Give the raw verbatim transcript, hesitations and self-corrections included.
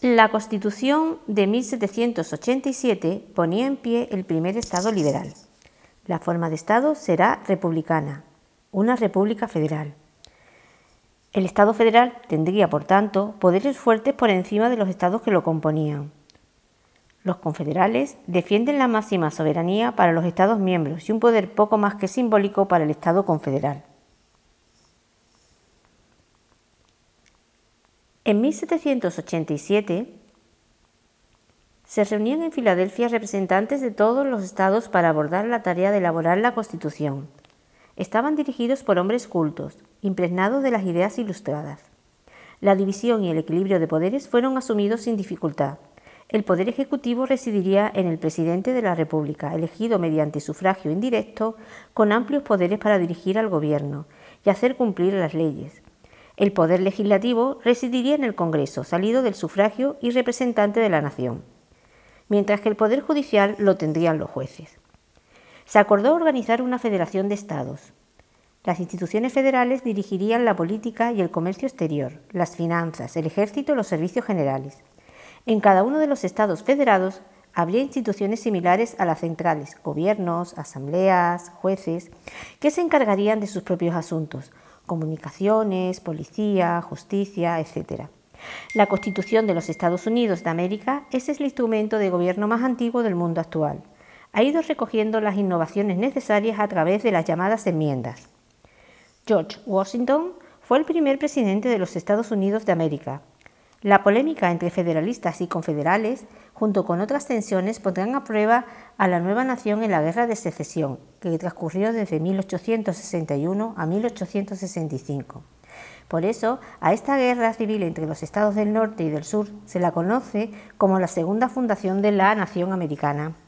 La Constitución de mil setecientos ochenta y siete ponía en pie el primer Estado liberal. La forma de Estado será republicana, una república federal. El Estado federal tendría, por tanto, poderes fuertes por encima de los estados que lo componían. Los confederales defienden la máxima soberanía para los Estados miembros y un poder poco más que simbólico para el Estado confederal. En mil setecientos ochenta y siete se reunían en Filadelfia representantes de todos los estados para abordar la tarea de elaborar la Constitución. Estaban dirigidos por hombres cultos, impregnados de las ideas ilustradas. La división y el equilibrio de poderes fueron asumidos sin dificultad. El poder ejecutivo residiría en el presidente de la República, elegido mediante sufragio indirecto, con amplios poderes para dirigir al gobierno y hacer cumplir las leyes. El poder legislativo residiría en el Congreso, salido del sufragio y representante de la nación, mientras que el poder judicial lo tendrían los jueces. Se acordó organizar una federación de estados. Las instituciones federales dirigirían la política y el comercio exterior, las finanzas, el ejército y los servicios generales. En cada uno de los estados federados habría instituciones similares a las centrales, gobiernos, asambleas, jueces, que se encargarían de sus propios asuntos, comunicaciones, policía, justicia, etcétera. La Constitución de los Estados Unidos de América es el instrumento de gobierno más antiguo del mundo actual. Ha ido recogiendo las innovaciones necesarias a través de las llamadas enmiendas. George Washington fue el primer presidente de los Estados Unidos de América. La polémica entre federalistas y confederales, junto con otras tensiones, pondrán a prueba a la nueva nación en la Guerra de Secesión, que transcurrió desde mil ochocientos sesenta y uno a mil ochocientos sesenta y cinco. Por eso, a esta guerra civil entre los estados del norte y del sur se la conoce como la segunda fundación de la nación americana.